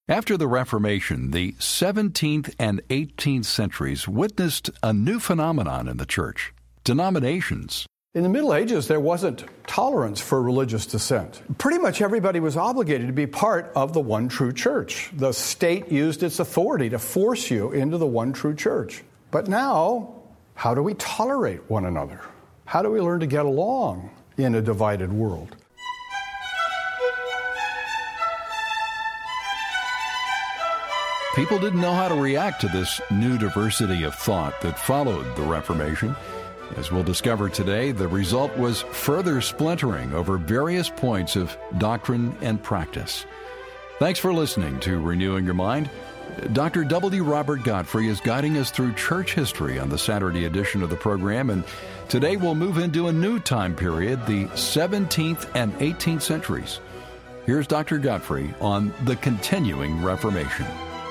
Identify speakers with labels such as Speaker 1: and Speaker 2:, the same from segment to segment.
Speaker 1: After the Reformation, the 17th and 18th centuries witnessed a new phenomenon in the church: denominations.
Speaker 2: In the Middle Ages, there wasn't tolerance for religious dissent. Pretty much everybody was obligated to be part of the one true church. The state used its authority to force you into the one true church. But now, how do we tolerate one another? How do we learn to get along in a divided world?
Speaker 1: People didn't know how to react to this new diversity of thought that followed the Reformation. As we'll discover today, the result was further splintering over various points of doctrine and practice. Thanks for listening to Renewing Your Mind. Dr. W. Robert Godfrey is guiding us through church history on the Saturday edition of the program, and today we'll move into a new time period, the 17th and 18th centuries. Here's Dr. Godfrey on the continuing Reformation.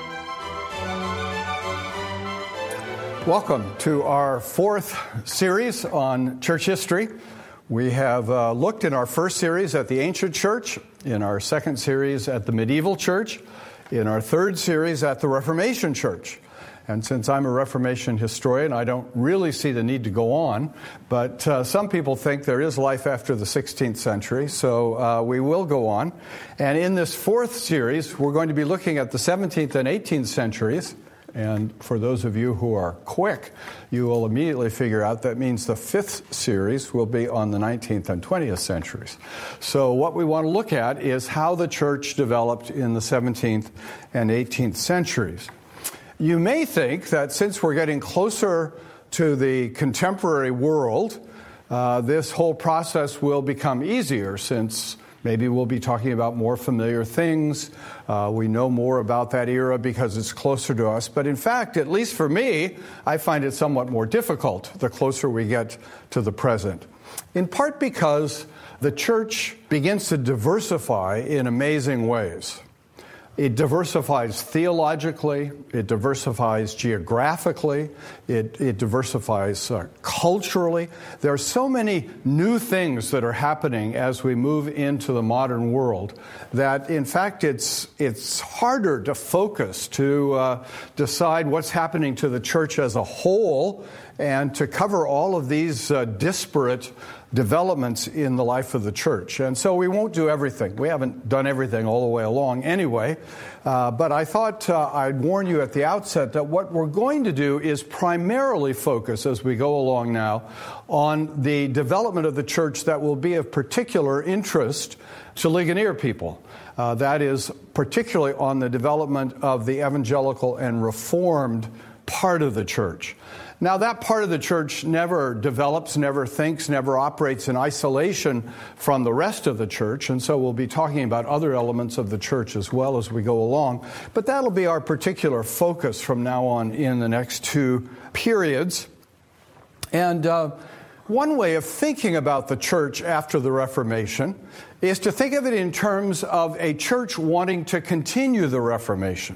Speaker 2: Welcome to our fourth series on church history. We have looked in our first series at the ancient church, in our second series at the medieval church, in our third series at the Reformation church. And since I'm a Reformation historian, I don't really see the need to go on, but some people think there is life after the 16th century, so we will go on. And in this fourth series, we're going to be looking at the 17th and 18th centuries. And for those of you who are quick, you will immediately figure out that means the fifth series will be on the 19th and 20th centuries. So what we want to look at is how the church developed in the 17th and 18th centuries. You may think that since we're getting closer to the contemporary world, this whole process will become easier, since maybe we'll be talking about more familiar things. We know more about that era because it's closer to us. But in fact, at least for me, I find it somewhat more difficult the closer we get to the present. In part because the church begins to diversify in amazing ways. It diversifies theologically, it diversifies geographically, it diversifies culturally. There are so many new things that are happening as we move into the modern world that, in fact, it's harder to focus, to decide what's happening to the church as a whole and to cover all of these disparate developments in the life of the church. And so we won't do everything. We haven't done everything all the way along anyway. But I thought I'd warn you at the outset that what we're going to do is primarily focus, as we go along now, on the development of the church that will be of particular interest to Ligonier people. That is, particularly on the development of the evangelical and Reformed part of the church. Now, that part of the church never develops, never thinks, never operates in isolation from the rest of the church, and so we'll be talking about other elements of the church as well as we go along. But that'll be our particular focus from now on in the next two periods. And one way of thinking about the church after the Reformation is to think of it in terms of a church wanting to continue the Reformation.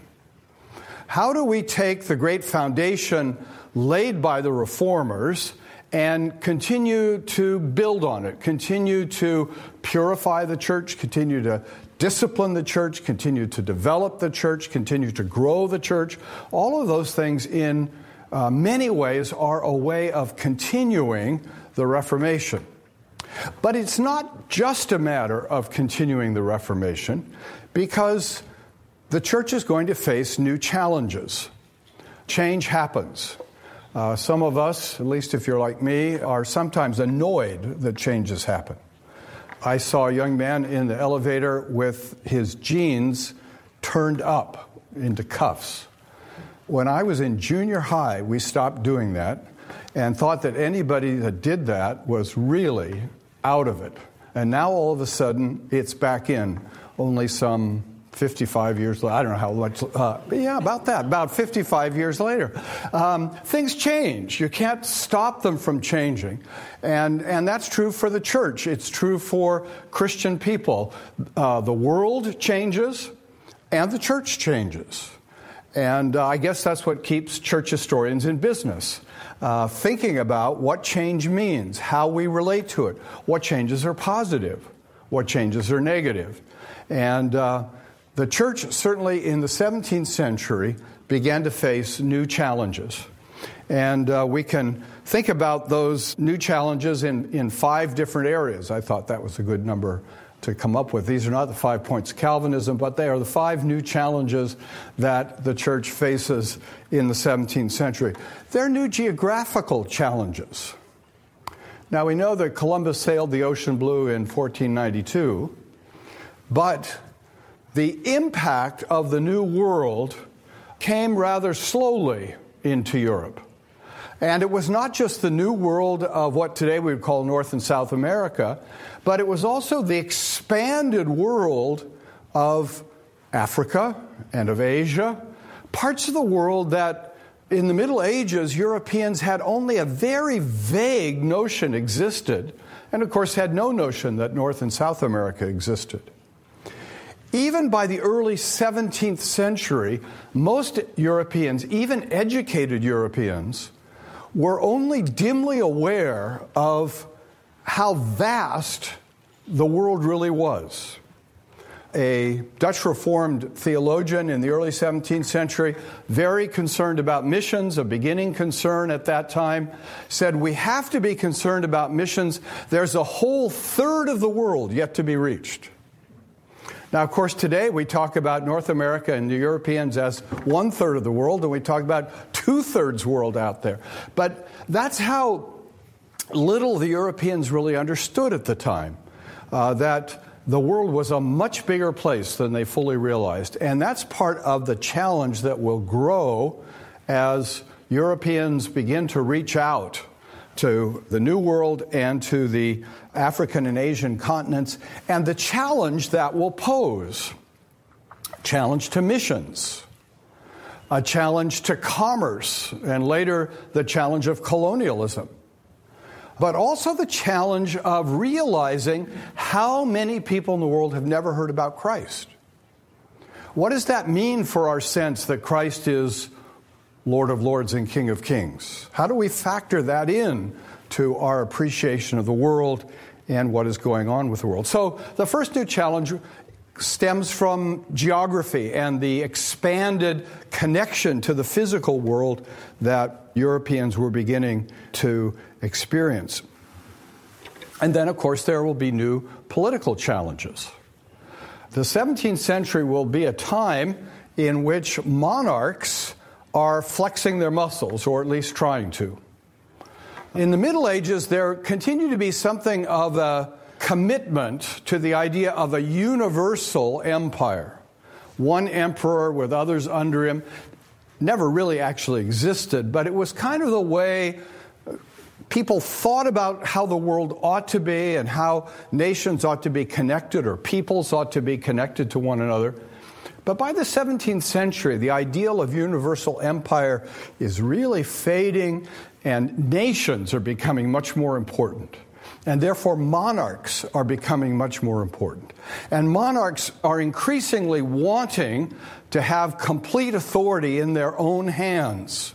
Speaker 2: How do we take the great foundation laid by the Reformers and continue to build on it, continue to purify the church, continue to discipline the church, continue to develop the church, continue to grow the church? All of those things in many ways are a way of continuing the Reformation. But it's not just a matter of continuing the Reformation, because the church is going to face new challenges. Change happens. Some of us, at least if you're like me, are sometimes annoyed that changes happen. I saw a young man in the elevator with his jeans turned up into cuffs. When I was in junior high, we stopped doing that and thought that anybody that did that was really out of it. And now all of a sudden, it's back in, only some 55 years later. I don't know how much, but yeah, about that, about 55 years later. Things change. You can't stop them from changing. And that's true for the church. It's true for Christian people. The world changes and the church changes. And I guess that's what keeps church historians in business, thinking about what change means, how we relate to it, what changes are positive, what changes are negative. And The church, certainly in the 17th century, began to face new challenges. And we can think about those new challenges in 5 different areas. I thought that was a good number to come up with. These are not the 5 points of Calvinism, but they are the 5 new challenges that the church faces in the 17th century. They're new geographical challenges. Now, we know that Columbus sailed the ocean blue in 1492, but the impact of the New World came rather slowly into Europe. And it was not just the New World of what today we would call North and South America, but it was also the expanded world of Africa and of Asia, parts of the world that in the Middle Ages Europeans had only a very vague notion existed, and of course had no notion that North and South America existed. Even by the early 17th century, most Europeans, even educated Europeans, were only dimly aware of how vast the world really was. A Dutch Reformed theologian in the early 17th century, very concerned about missions, a beginning concern at that time, said, we have to be concerned about missions. There's a whole third of the world yet to be reached. Now, of course, today we talk about North America and the Europeans as 1/3 of the world, and we talk about 2/3 world out there. But that's how little the Europeans really understood at the time, that the world was a much bigger place than they fully realized. And that's part of the challenge that will grow as Europeans begin to reach out to the New World and to the African and Asian continents, and the challenge that will pose. Challenge to missions, a challenge to commerce, and later the challenge of colonialism. But also the challenge of realizing how many people in the world have never heard about Christ. What does that mean for our sense that Christ is Lord of Lords and King of Kings? How do we factor that in to our appreciation of the world and what is going on with the world? So the first new challenge stems from geography and the expanded connection to the physical world that Europeans were beginning to experience. And then, of course, there will be new political challenges. The 17th century will be a time in which monarchs are flexing their muscles, or at least trying to. In the Middle Ages, there continued to be something of a commitment to the idea of a universal empire. One emperor with others under him never really actually existed, but it was kind of the way people thought about how the world ought to be and how nations ought to be connected, or peoples ought to be connected to one another. But by the 17th century, the ideal of universal empire is really fading, and nations are becoming much more important. And therefore, monarchs are becoming much more important. And monarchs are increasingly wanting to have complete authority in their own hands.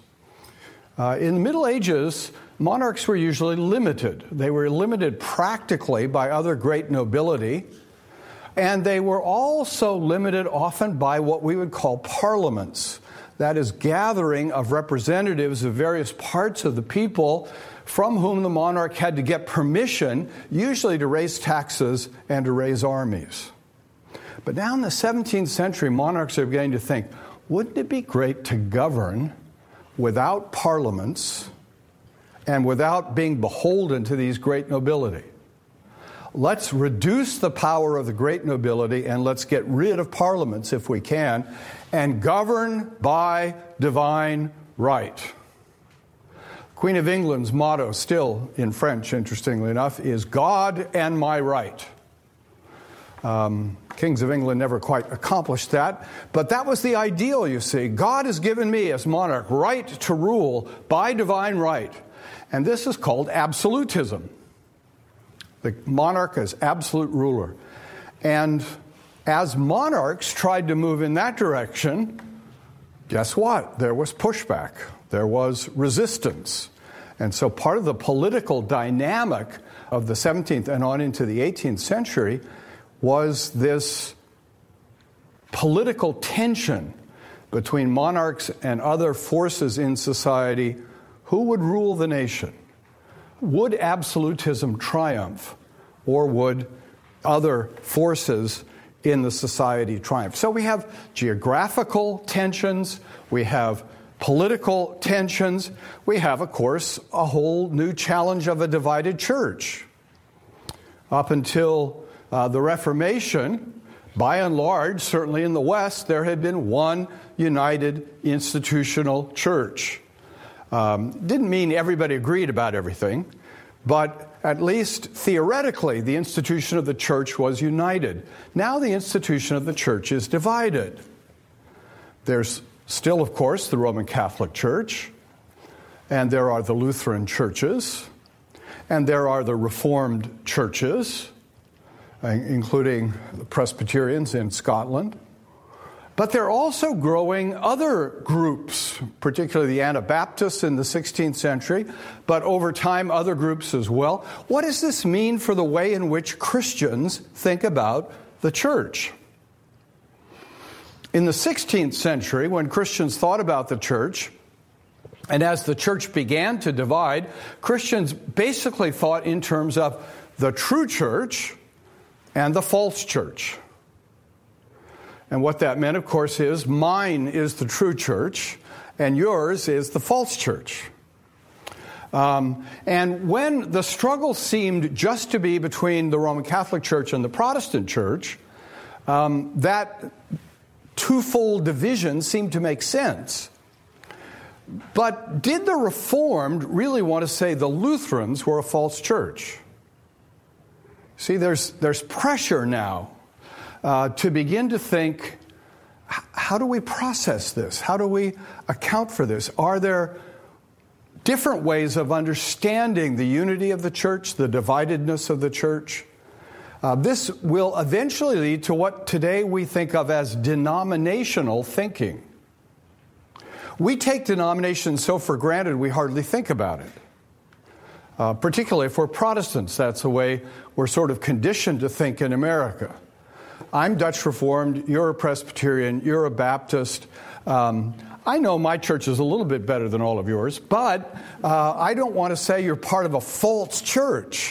Speaker 2: In the Middle Ages, monarchs were usually limited. They were limited practically by other great nobility. And they were also limited often by what we would call parliaments. That is, gathering of representatives of various parts of the people from whom the monarch had to get permission, usually to raise taxes and to raise armies. But now in the 17th century, monarchs are beginning to think, wouldn't it be great to govern without parliaments and without being beholden to these great nobility? Let's reduce the power of the great nobility and let's get rid of parliaments if we can, and govern by divine right. Queen of England's motto, still in French, interestingly enough, is God and my right. Kings of England never quite accomplished that, but that was the ideal, you see. God has given me, as monarch, right to rule by divine right. And this is called absolutism. The monarch is absolute ruler. And as monarchs tried to move in that direction, guess what? There was pushback. There was resistance. And so part of the political dynamic of the 17th and on into the 18th century was this political tension between monarchs and other forces in society, who would rule the nation? Would absolutism triumph, or would other forces in the society triumph? So we have geographical tensions, we have political tensions, we have, of course, a whole new challenge of a divided church. Up until the Reformation, by and large, certainly in the West, there had been one united institutional church. Didn't mean everybody agreed about everything, but at least theoretically, the institution of the church was united. Now the institution of the church is divided. There's still, of course, the Roman Catholic Church, and there are the Lutheran churches, and there are the Reformed churches, including the Presbyterians in Scotland. But there are also growing other groups, particularly the Anabaptists in the 16th century, but over time other groups as well. What does this mean for the way in which Christians think about the church? In the 16th century, when Christians thought about the church, and as the church began to divide, Christians basically thought in terms of the true church and the false church. And what that meant, of course, is mine is the true church and yours is the false church. And when the struggle seemed just to be between the Roman Catholic Church and the Protestant Church, that twofold division seemed to make sense. But did the Reformed really want to say the Lutherans were a false church? See, there's pressure now to begin to think, how do we process this? How do we account for this? Are there different ways of understanding the unity of the church, the dividedness of the church? This will eventually lead to what today we think of as denominational thinking. We take denominations so for granted we hardly think about it. Particularly if we're Protestants, that's the way we're sort of conditioned to think in America. I'm Dutch Reformed, you're a Presbyterian, you're a Baptist. I know my church is a little bit better than all of yours, but I don't want to say you're part of a false church.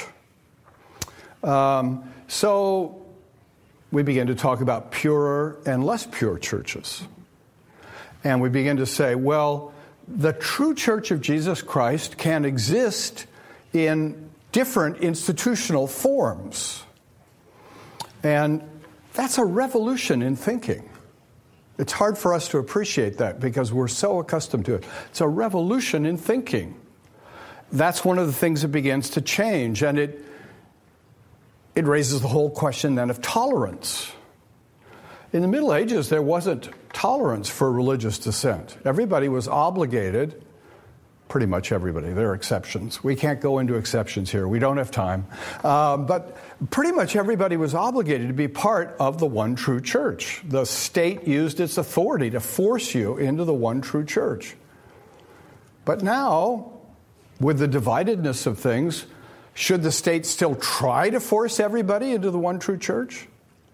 Speaker 2: So we begin to talk about purer and less pure churches. And we begin to say, well, the true church of Jesus Christ can exist in different institutional forms. And that's a revolution in thinking. It's hard for us to appreciate that because we're so accustomed to it. It's a revolution in thinking. That's one of the things that begins to change, and it raises the whole question then of tolerance. In the Middle Ages, there wasn't tolerance for religious dissent. Everybody was obligated, pretty much everybody, there are exceptions. We can't go into exceptions here, we don't have time. But pretty much everybody was obligated to be part of the one true church. The state used its authority to force you into the one true church. But now, with the dividedness of things, should the state still try to force everybody into the one true church?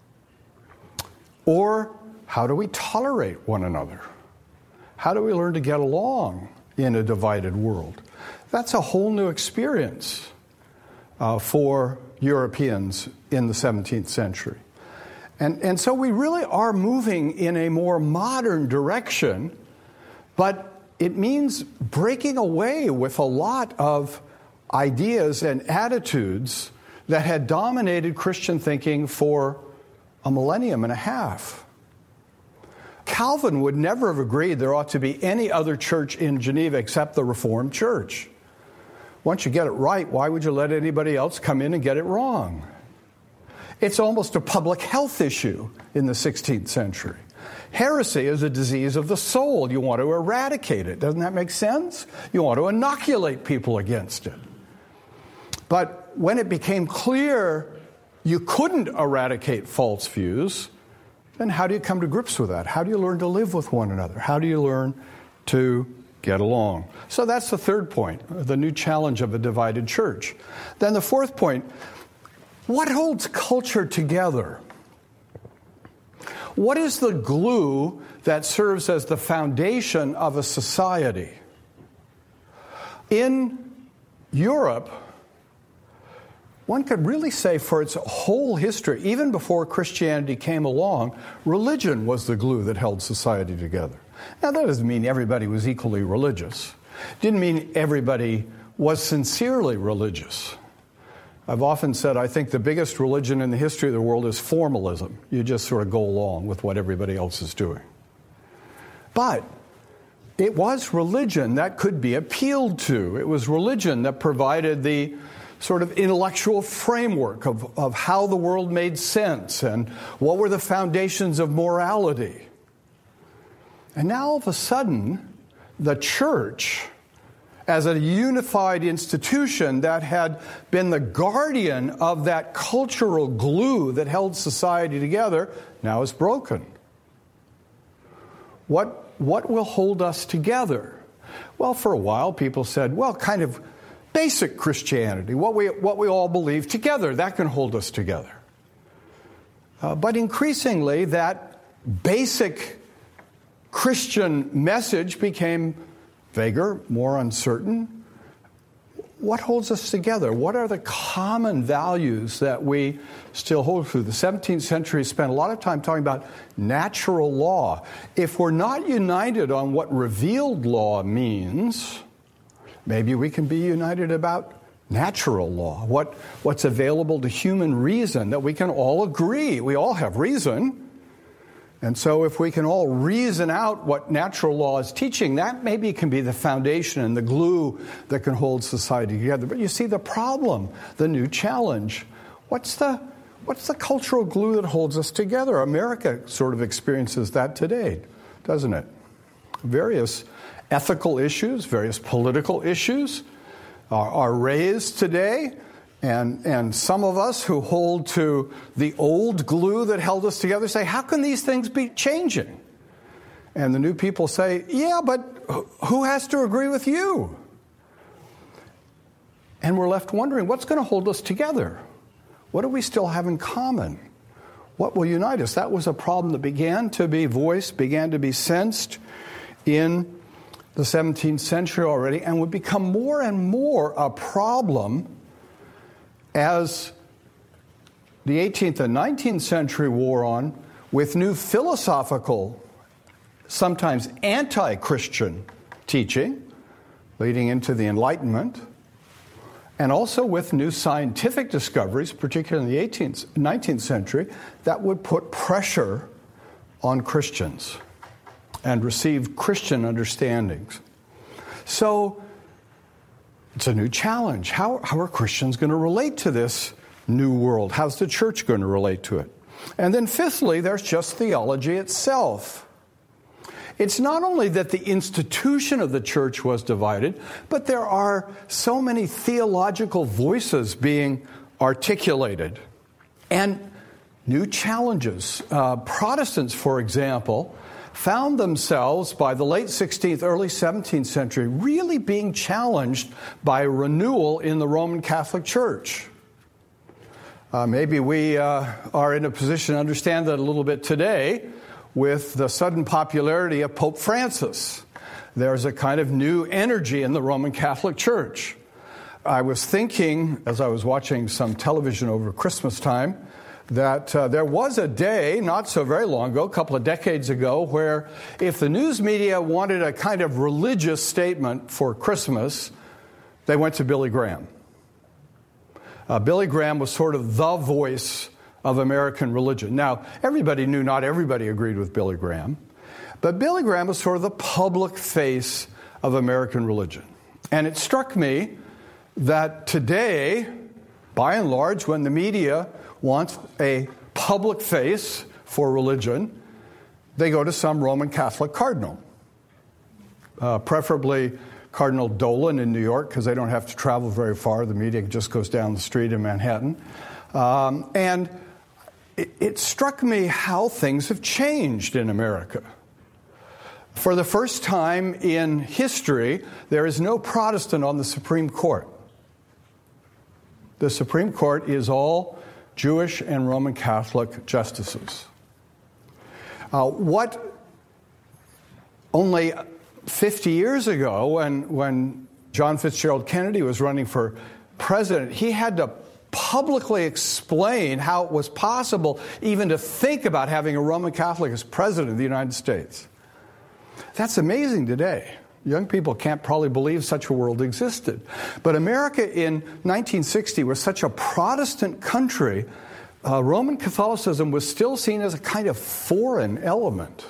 Speaker 2: Or how do we tolerate one another? How do we learn to get along in a divided world? That's a whole new experience for Europeans in the 17th century. And so we really are moving in a more modern direction, but it means breaking away with a lot of ideas and attitudes that had dominated Christian thinking for a millennium and a half. Calvin would never have agreed there ought to be any other church in Geneva except the Reformed Church. Once you get it right, why would you let anybody else come in and get it wrong? It's almost a public health issue in the 16th century. Heresy is a disease of the soul. You want to eradicate it. Doesn't that make sense? You want to inoculate people against it. But when it became clear you couldn't eradicate false views, then how do you come to grips with that? How do you learn to live with one another? How do you learn to get along? So that's the third point, the new challenge of a divided church. Then the fourth point, what holds culture together? What is the glue that serves as the foundation of a society? In Europe, one could really say for its whole history, even before Christianity came along, religion was the glue that held society together. Now, that doesn't mean everybody was equally religious. Didn't mean everybody was sincerely religious. I've often said I think the biggest religion in the history of the world is formalism. You just sort of go along with what everybody else is doing. But it was religion that could be appealed to. It was religion that provided the sort of intellectual framework of how the world made sense and what were the foundations of morality. And now all of a sudden, the church, as a unified institution that had been the guardian of that cultural glue that held society together, now is broken. What will hold us together? Well, for a while people said, well, kind of basic Christianity, what we all believe together, that can hold us together. But increasingly that basic Christian message became vaguer, more uncertain. What holds us together? What are the common values that we still hold through? The 17th century spent a lot of time talking about natural law. If we're not united on what revealed law means, maybe we can be united about natural law, what's available to human reason, that we can all agree. We all have reason. And so if we can all reason out what natural law is teaching, that maybe can be the foundation and the glue that can hold society together. But you see the problem, the new challenge. What's the cultural glue that holds us together? America sort of experiences that today, doesn't it? Various ethical issues, various political issues are raised today. And some of us who hold to the old glue that held us together say, how can these things be changing? And the new people say, yeah, but who has to agree with you? And we're left wondering, what's going to hold us together? What do we still have in common? What will unite us? That was a problem that began to be voiced, began to be sensed in the 17th century already, and would become more and more a problem as the 18th and 19th century wore on, with new philosophical, sometimes anti-Christian teaching, leading into the Enlightenment, and also with new scientific discoveries, particularly in the 19th century, that would put pressure on Christians and receive Christian understandings. So it's a new challenge. How are Christians going to relate to this new world? How's the church going to relate to it? And then fifthly, there's just theology itself. It's not only that the institution of the church was divided, but there are so many theological voices being articulated and new challenges. Protestants, for example, found themselves by the late 16th, early 17th century really being challenged by renewal in the Roman Catholic Church. Maybe we are in a position to understand that a little bit today with the sudden popularity of Pope Francis. There's a kind of new energy in the Roman Catholic Church. I was thinking, as I was watching some television over Christmas time, that there was a day, not so very long ago, a couple of decades ago, where if the news media wanted a kind of religious statement for Christmas, they went to Billy Graham. Billy Graham was sort of the voice of American religion. Now, everybody knew not everybody agreed with Billy Graham, but Billy Graham was sort of the public face of American religion. And it struck me that today, by and large, when the media wants a public face for religion, they go to some Roman Catholic cardinal, preferably Cardinal Dolan in New York, because they don't have to travel very far. The media just goes down the street in Manhattan. And it struck me how things have changed in America. For the first time in history, there is no Protestant on the Supreme Court. The Supreme Court is all Jewish and Roman Catholic justices. What only 50 years ago, when John Fitzgerald Kennedy was running for president, he had to publicly explain how it was possible even to think about having a Roman Catholic as president of the United States. That's amazing today. Young people can't probably believe such a world existed. But America in 1960 was such a Protestant country, Roman Catholicism was still seen as a kind of foreign element.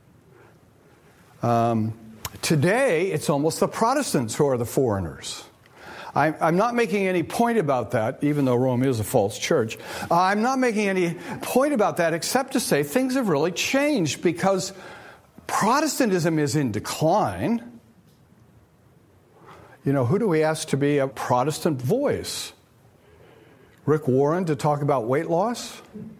Speaker 2: Today, it's almost the Protestants who are the foreigners. I'm not making any point about that, even though Rome is a false church. I'm not making any point about that except to say things have really changed because Protestantism is in decline. You know, who do we ask to be a Protestant voice? Rick Warren to talk about weight loss?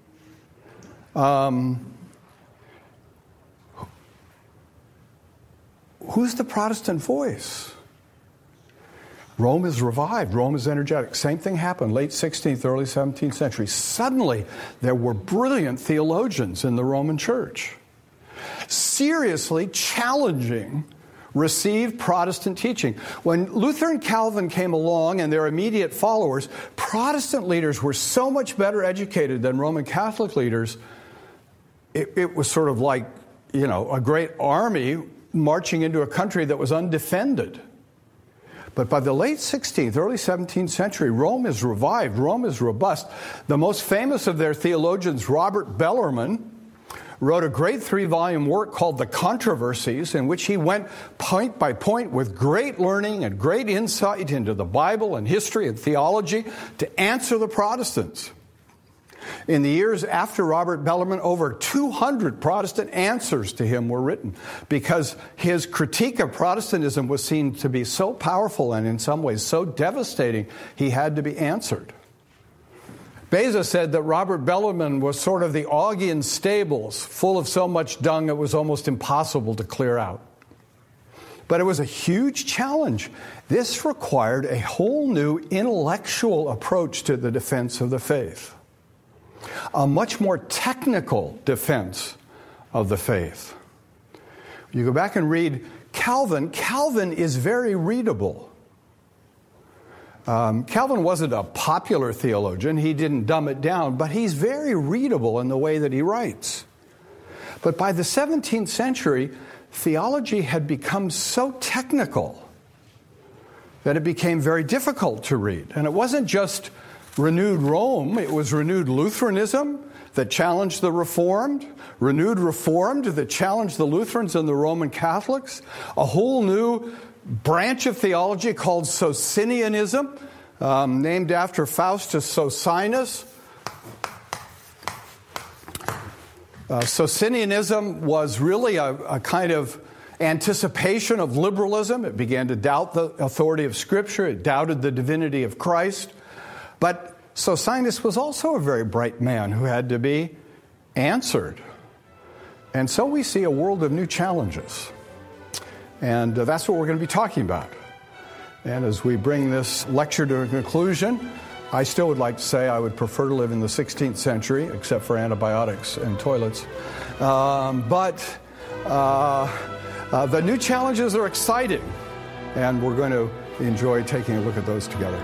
Speaker 2: Who's the Protestant voice? Rome is revived. Rome is energetic. Same thing happened late 16th, early 17th century. Suddenly, there were brilliant theologians in the Roman Church, seriously challenging received Protestant teaching. When Luther and Calvin came along and their immediate followers, Protestant leaders were so much better educated than Roman Catholic leaders. It was sort of like, you know, a great army marching into a country that was undefended. But by the late 16th, early 17th century, Rome is revived. Rome is robust. The most famous of their theologians, Robert Bellarmine, wrote a great 3-volume work called The Controversies, in which he went point by point with great learning and great insight into the Bible and history and theology to answer the Protestants. In the years after Robert Bellarmine, over 200 Protestant answers to him were written because his critique of Protestantism was seen to be so powerful and in some ways so devastating, he had to be answered. Beza said that Robert Bellarmine was sort of the Augean stables, full of so much dung it was almost impossible to clear out. But it was a huge challenge. This required a whole new intellectual approach to the defense of the faith. A much more technical defense of the faith. You go back and read Calvin. Calvin is very readable. Calvin wasn't a popular theologian. He didn't dumb it down, but he's very readable in the way that he writes. But by the 17th century, theology had become so technical that it became very difficult to read. And it wasn't just renewed Rome, it was renewed Lutheranism that challenged the Reformed, renewed Reformed that challenged the Lutherans and the Roman Catholics, a whole new branch of theology called Socinianism, named after Faustus Socinus. Socinianism was really a kind of anticipation of liberalism. It began to doubt the authority of Scripture. It doubted the divinity of Christ. But Socinus was also a very bright man who had to be answered. And so we see a world of new challenges. And that's what we're going to be talking about. And as we bring this lecture to a conclusion, I still would like to say I would prefer to live in the 16th century, except for antibiotics and toilets. But the new challenges are exciting, and we're going to enjoy taking a look at those together.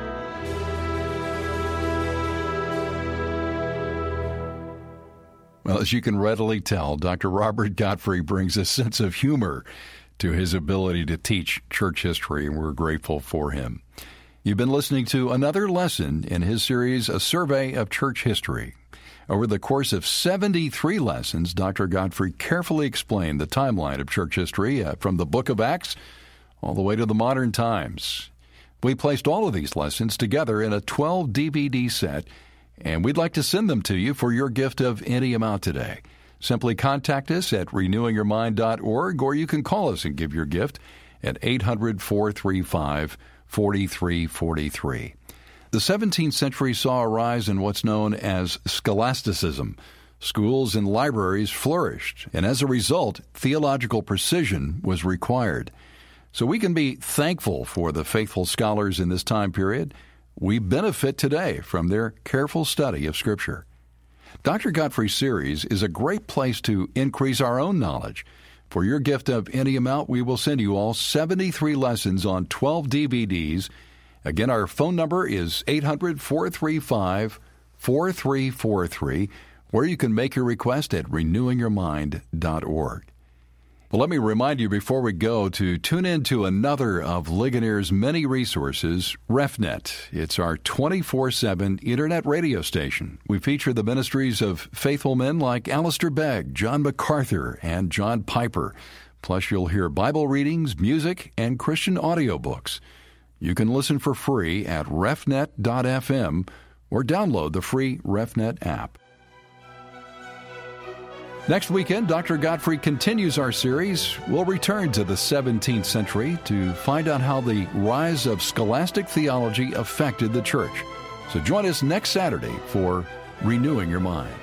Speaker 1: Well, as you can readily tell, Dr. Robert Godfrey brings a sense of humor to his ability to teach church history, and we're grateful for him. You've been listening to another lesson in his series, A Survey of Church History. Over the course of 73 lessons, Dr. Godfrey carefully explained the timeline of church history from the book of Acts all the way to the modern times. We placed all of these lessons together in a 12 DVD set, and we'd like to send them to you for your gift of any amount today. Simply contact us at renewingyourmind.org, or you can call us and give your gift at 800-435-4343. The 17th century saw a rise in what's known as scholasticism. Schools and libraries flourished, and as a result, theological precision was required. So we can be thankful for the faithful scholars in this time period. We benefit today from their careful study of Scripture. Dr. Godfrey's series is a great place to increase our own knowledge. For your gift of any amount, we will send you all 73 lessons on 12 DVDs. Again, our phone number is 800-435-4343, where you can make your request at renewingyourmind.org. Well, let me remind you before we go to tune in to another of Ligonier's many resources, RefNet. It's our 24/7 Internet radio station. We feature the ministries of faithful men like Alistair Begg, John MacArthur, and John Piper. Plus, you'll hear Bible readings, music, and Christian audiobooks. You can listen for free at refnet.fm or download the free RefNet app. Next weekend, Dr. Godfrey continues our series. We'll return to the 17th century to find out how the rise of scholastic theology affected the church. So join us next Saturday for Renewing Your Mind.